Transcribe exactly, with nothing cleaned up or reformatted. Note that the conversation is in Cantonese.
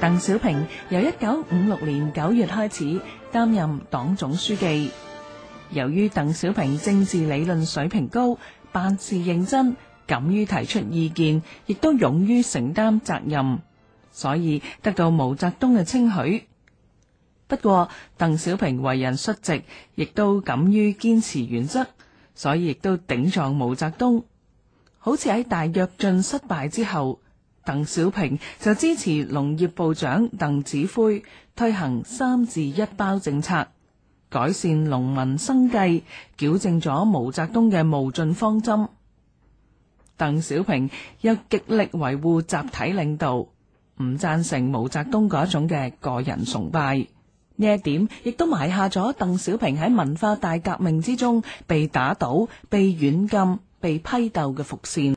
鄧小平由一九五六年九月開始擔任黨總書記。由於鄧小平政治理論水平高，辦事認真，敢於提出意見，亦都勇於承擔責任，所以得到毛澤東嘅稱許。不過，鄧小平為人率直，亦都敢於堅持原則，所以亦都頂撞毛澤東。好似喺大躍進失敗之後，鄧小平就支持農業部長鄧子恢推行三治一包政策，改善農民生計，矯正咗毛澤東嘅冒進方針。鄧小平又極力維護集體領導，唔贊成毛澤東嗰種嘅個人崇拜。呢一點亦都埋下咗鄧小平喺文化大革命之中被打倒、被軟禁、被批鬥嘅伏線。